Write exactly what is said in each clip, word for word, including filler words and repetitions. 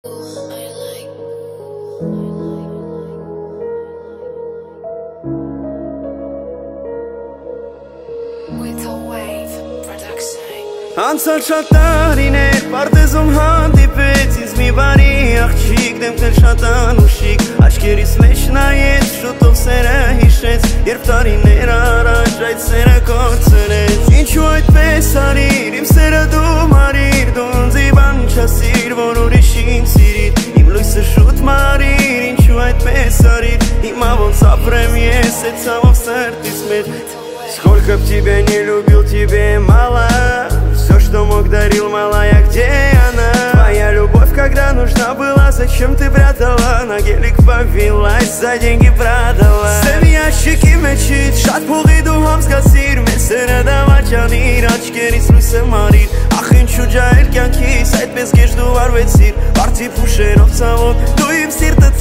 Անցած շատ տարիներ պարտեզում հանդիպեց ինձ մի բարի աղջիկ դեմքն շատ անուշիկ աչքերիս մեջ նայեց շուտով սերը հիշեց երբ տարիներ առաջ այդ սերը կորցրեց ինչու այդպես արիր իմ սերը դու մարիր դու ինձ բան չասիր որ ուրիշին սիրիր իմ լույսը շուտ մարիր ինչու այդպես արիր հիմա ոնց ապրեմ ես այդ ցավով սրտից մեջ Сколько б тебя не любил, тебе мало Все, что мог, дарил, малая, где она? Твоя любовь, когда нужна была Зачем ты прятала? На гелик повелась, за деньги продала Սև ящики մեջից շատ փողի դու համզգացիր Մեզ սերը դավաճանիր, աչքերից լույսը մարիր Ախ ինչու ջահել կյանքիս, այդպես գեշ դու վարվեցիր Վարդի փուշերով ցավով, դու իմ սիրտը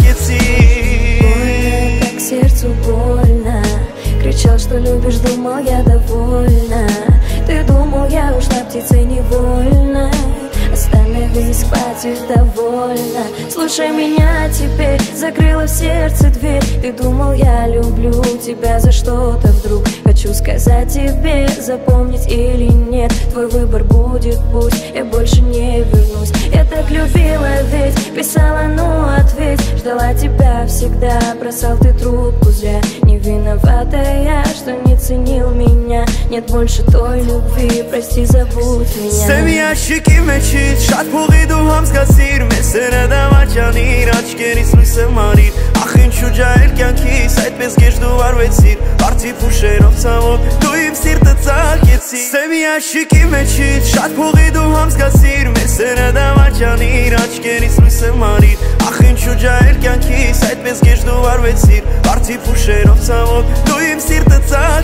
ծակեցիր Ой, как сердцу больно Кричал, что любишь, думал, я довольна Ты думал, я ушла птицей невольно Остановись, хватит, довольно Слушай меня теперь, закрыла в сердце дверь Ты думал, я люблю тебя за что-то вдруг Хочу сказать тебе, запомнить или нет Твой выбор будет пусть, я больше не вернусь Я так любила ведь, писала, ну ответь Ждала тебя всегда, бросал ты трубку зря Не виновата я, что не ценил меня Нет больше той любви, прости, забудь меня Սև ящики մեջից շատ փողի դու համզգացիր Մեզ սերը դավաճանիր, աչքերից լույսը մարիր Ախ ինչու ջահել կյանքիս, այդպես գեշ դու վարվեցիր Վարդի փուշերով ցավով, դու իմ սիրտը ծակեցիր Սև ящики մեջից շատ փողի դու համզգացիր Մեզ սերը դավաճանիր, աչքերից լույսը մարիր Ախ ինչու ջահել կյանքիս, այդպես գեշ դու վարվեցիր Վարդի փուշերով ցավով, դու իմ սիրտը ծակեցիր